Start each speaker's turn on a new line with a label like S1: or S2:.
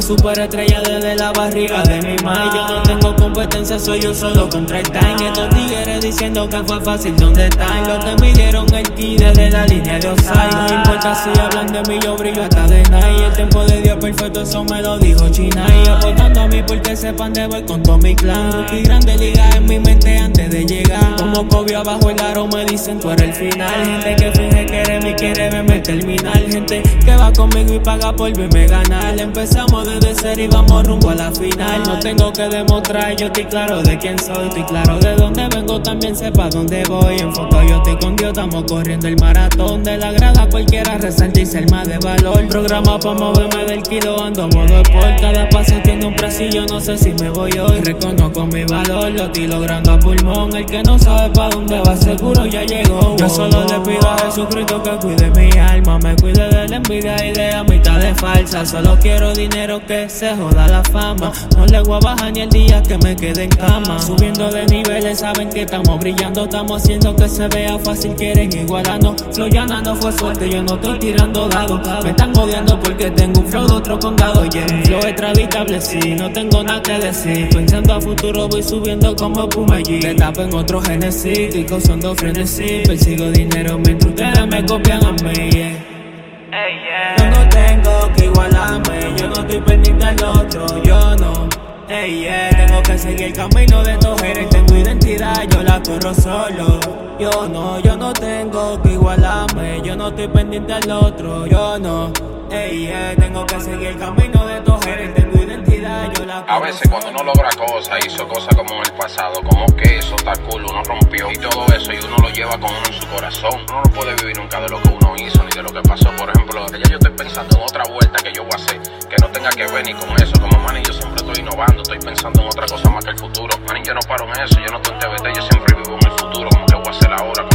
S1: superestrella desde la barriga de mi madre. Yo no tengo competencia, soy yo solo contra el time. Estos tigres diciendo que fue fácil, ¿dónde están? Los que midieron el ki desde la línea de Osai. No importa si hablan de mí, yo brillo hasta de night. El tiempo de Dios perfecto, eso me lo dijo China. Y aportando a mí porque sepan de voy con todo mi clan. Rookie grande liga en mi mente antes de llegar. Como Kobe abajo el aro me dicen tú eres el final. Gente que finge querer y quiere verme terminal. Gente que va conmigo y paga por verme ganar. Empezamos desde cero y vamos rumbo a la final. No tengo que demostrar, yo estoy claro de quién soy. Estoy claro de dónde vengo, también sepa dónde voy. Enfocado yo estoy con Dios, estamos corriendo el maratón. De la grada cualquiera resalta y ser más de valor. Programa pa' moverme del kilo, ando a modo sport. Cada paso tiene un precio y yo no sé si me voy hoy. Reconozco mi valor, lo estoy logrando a pulmón. El que no sabe pa' dónde va seguro ya llegó. Yo solo le pido a Jesucristo que cuide mi alma, me cuide de la envidia y de amistades falsas. Solo quiero dinero, que se joda la fama. No le voy a bajar ni el día que me quede en cama. Subiendo de niveles, saben que estamos brillando. Estamos haciendo que se vea fácil, quieren igualarnos. Flow Yana no fue suerte, yo no estoy tirando dados. Me están odiando porque tengo un flow de otro condado. Y un flow extravitable, sí, no tengo nada que decir. Pensando a futuro voy subiendo como Puma G. Le tapen otro Genesis, estoy causando frenesí. Persigo dinero mientras ustedes me copian a mí, Yo no tengo que igualarme, yo no estoy pendiente al otro, yo no. Tengo que seguir el camino de estos haters, tengo identidad, yo la corro solo. Yo no tengo que igualarme, yo no estoy pendiente al otro, yo no. Tengo que seguir el camino de estos haters, tengo identidad, yo la corro.
S2: A veces cuando uno logra cosas, hizo cosas como en el pasado, como que eso está cool, uno rompió y todo eso, y uno lo lleva con uno en su corazón. Uno no puede vivir nunca de lo que uno hizo ni de lo que pasó. Por ejemplo, ya yo estoy pensando en otra vuelta que yo voy a hacer, que no tenga que ver ni con eso. Como maní, yo siempre estoy innovando, estoy pensando en otra cosa más que el futuro. Maní, yo no paro en eso, yo no estoy en TBT, yo siempre vivo en el futuro. Como que voy a hacer ahora.